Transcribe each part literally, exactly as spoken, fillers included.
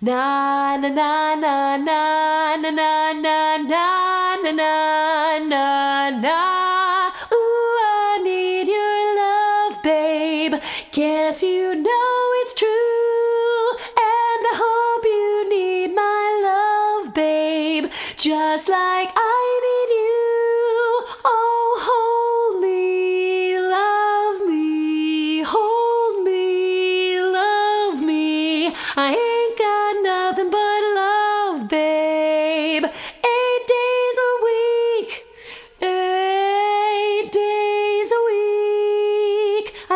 Na na na na na na na na na na na na na. Ooh, I need your love, babe. Guess you know it's true, and I hope you need my love, babe, just like I need you. Oh, hold me, love me, hold me, love me. I ain't got nothing but love, babe. Eight days a week, eight days a week. I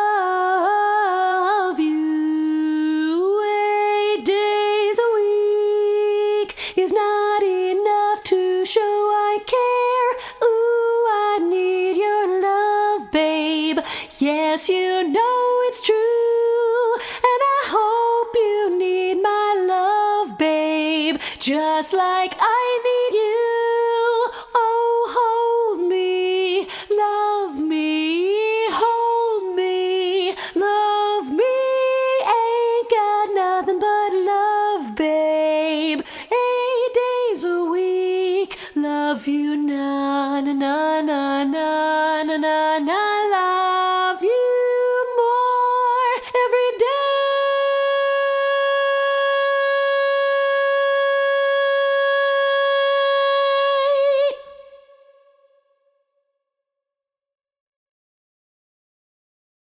love you. Eight days a week is not enough to show I care. Ooh, I need your love, babe. Yes, you know it's true, and I hope you need my love, babe, just like I need you. Oh, hold me, love me, hold me, love me. Ain't got nothing but love, babe. Eight days a week, love you now.